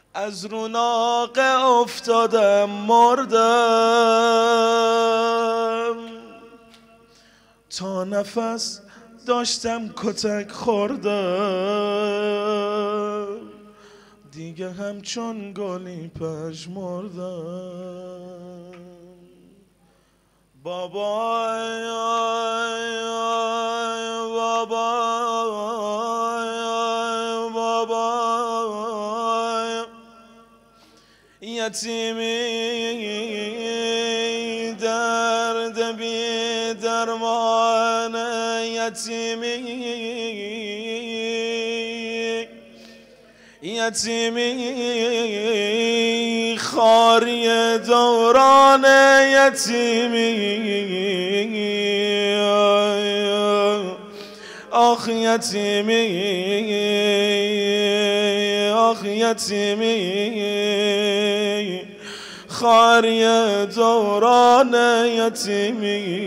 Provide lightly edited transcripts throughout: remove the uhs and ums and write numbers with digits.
از رو ناقه افتادم مردم، تا نفس داشتم کتک خوردم، دیگه همچون گلی پژمردم. بابای بابای یتیمی درد بی درمان، یتیمی خاری دوران، یتیمی آخ یتیمی، آخ یتیمی خاری دوران، یتیمی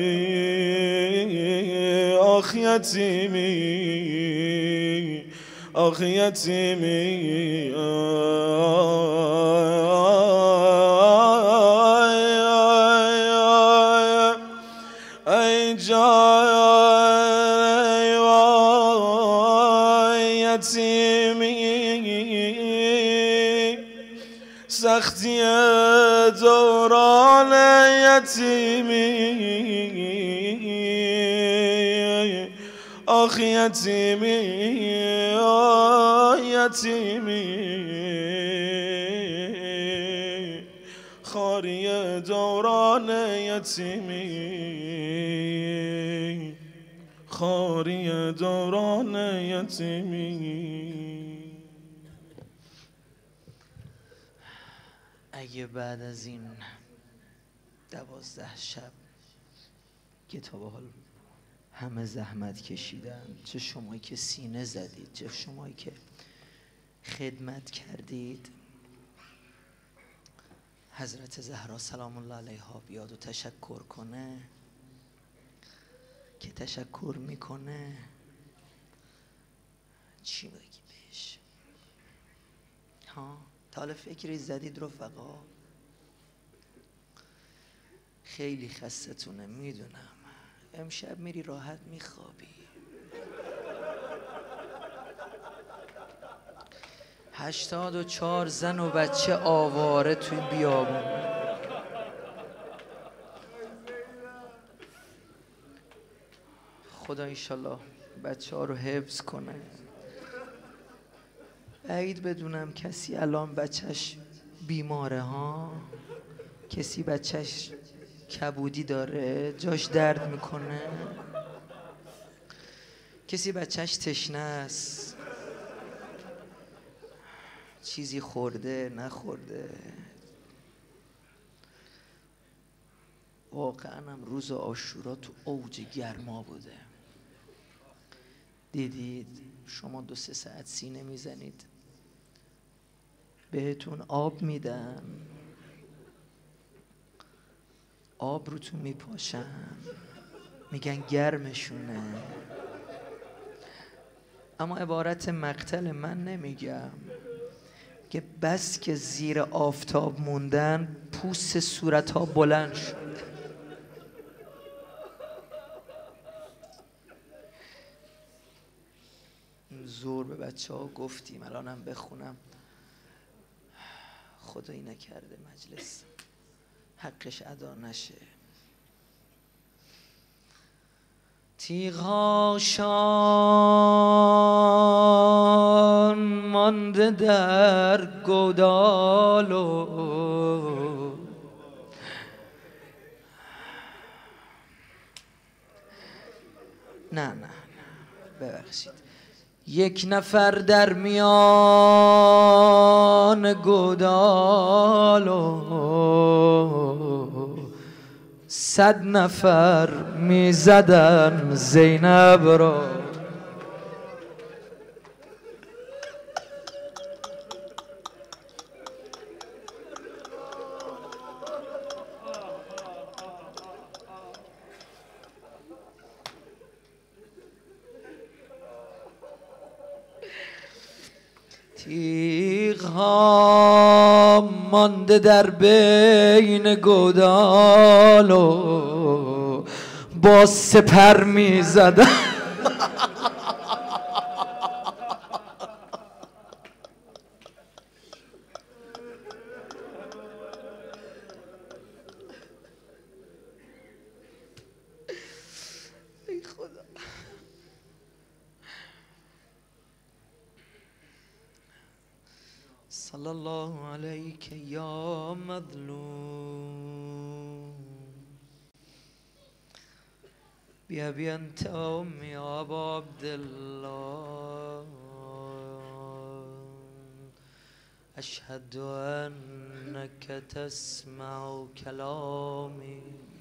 آخ یتیمی، آخ یتیمی. ای جای یتیمی، سختی دوران، یتیمی آخ یتیمی، یتیمی خاری دوران، یتیمی خاری دوران، یتیمی. اگه بعد از این 12 شب که تا به حال همه زحمت کشیدن، چه شمایی که سینه زدید، چه شمایی که خدمت کردید، حضرت زهرا سلام الله علیها بیاد و تشکر کنه، که تشکر میکنه، چی بگی بهش؟ ها؟ تا حالا فکری زدید رفقا؟ خیلی خستتونه میدونم، امشب میری راحت میخوابی، 84 زن و بچه آواره توی بیابون. خدا انشالله بچه ها رو حفظ کنه. بعید بدونم کسی الان بچهش بیماره ها، کسی بچهش کبودی داره جاش درد میکنه، کسی بچهش تشنه است، چیزی خورده نخورده. واقعا هم روز عاشورا تو اوج گرما بوده. دیدید شما 2-3 ساعت سینه میزنید بهتون آب میدن، آب روتون میپاشن، میگن گرمشونه. اما عبارت مقتل من نمیگم که بس که زیر آفتاب موندن پوست صورت ها بلند شد. زور به بچه ها گفتیم، الانم بخونم، خدایی نکرده مجلس حقش ادا نشه. تیغاشان مانده در گودال و نه ببخشید، یک نفر در میان گودال و 100 نفر میزدن زینب را. تیغ ها مانده در بین گودال و با سپر می زدن. ای خدا. صلی الله علیک یا مظلوم بأبي أنت وأمي يا أبا عبد الله أشهد أنك تسمع كلامي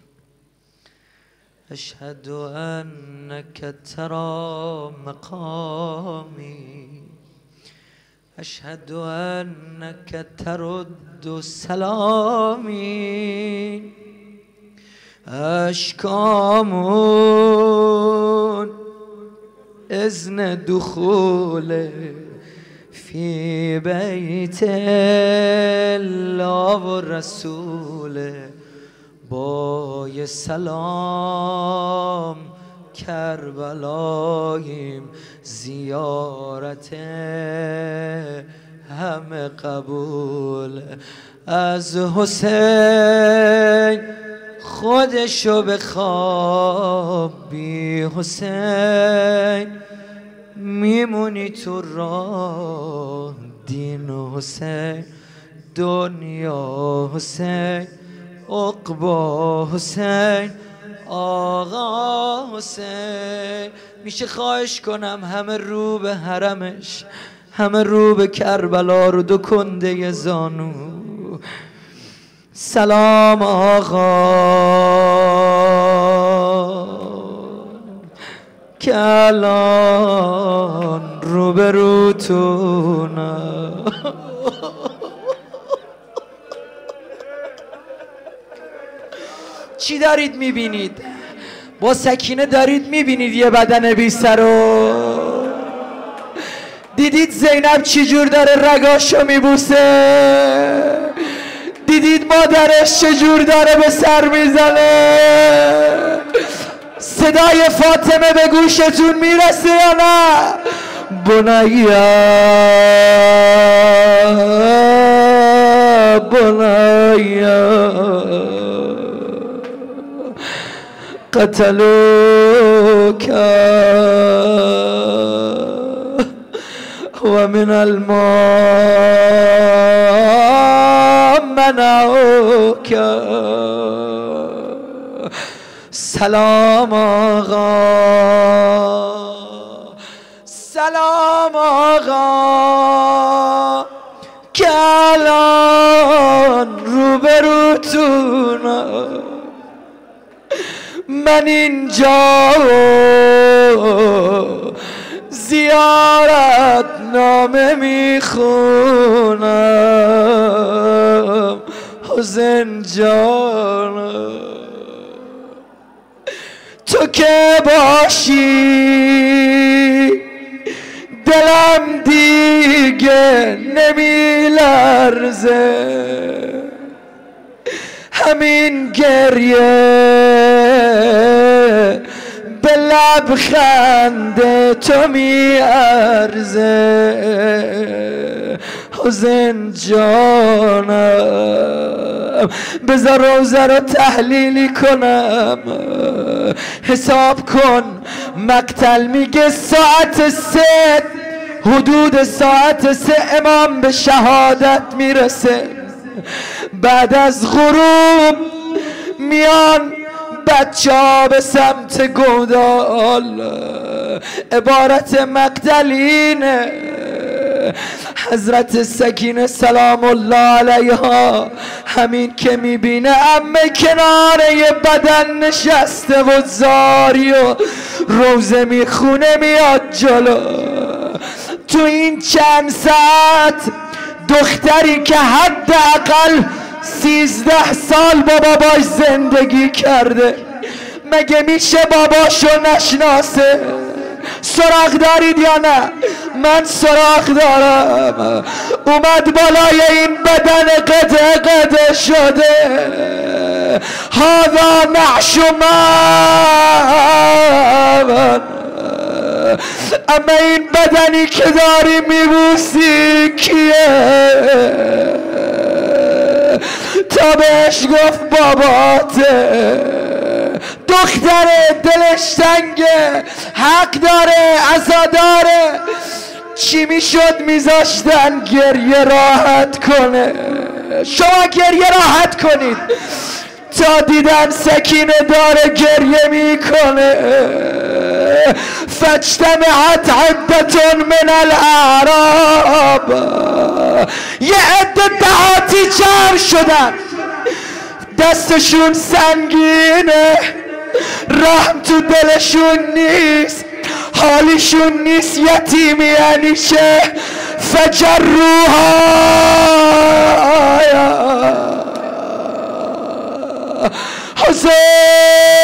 أشهد أنك ترى مقامي أشهد أنك ترد سلامي أشكامون إذن دخول في بيت الله والرسول بای سلام کربلاییم زیارت همه قبول از حسین خودشو به خواب بی حسین میمونی تو راه دین حسین دنیا حسین عقبا حسین آقا حسین. میشه خواهش کنم همه رو به حرمش همه رو به کربلا رو دو کنده زانو سلام آقا که الان روبروتونم. چی دارید میبینید؟ با سکینه دارید میبینید یه بدن بی سر رو؟ دیدید زینب چی جور داره رگاشو میبوسه؟ دیدید مادرش چجور داره به سر میزنه؟ صدای فاطمه به گوشتون میرسه یا نه؟ بنیا قتلوك ومن الماء منعوك سلام آقا سلام آقا که الان روبروتونم من اینجا زیارت نامه میخونم حسین جانم تو که باشی دلم دیگه نمیلرزه همین گریه به لبخند تو میارزه حسین جانم بذار روزه رو تحلیلی کنم حساب کن مقتل میگه ساعت 3 حدود ساعت 3 امام به شهادت میرسه بعد از غروب میان بچه ها به سمت گودال عبارت مقتلینه حضرت سکینه سلام الله علیها همین که میبینه عمه کنار یه بدن نشسته و زاری و روزه میخونه میاد جلو تو این چند ساعت دختری که حداقل 13 سال با باباش زندگی کرده مگه میشه باباشو نشناسه؟ سراغ دارید یا نه؟ من سراغ دارم. اومد بالای این بدن قده قده شده. هذا نعش من. اما این بدنی که داری میبوسی کیه؟ تا بهش گفت باباته. دختره دلش تنگه، حق داره، عزاداره. چی میشد میذاشتن گریه راحت کنه؟ شما گریه راحت کنید تا دیدن سکینه داره گریه میکنه. فاجتمعت عدة من الاعراب، یه عده دهاتی جمع شدن، دستشون سنگینه، رحم تو دلشون نیست، حالیشون نیست، یتیمی یعنی چه؟ فجروها حسین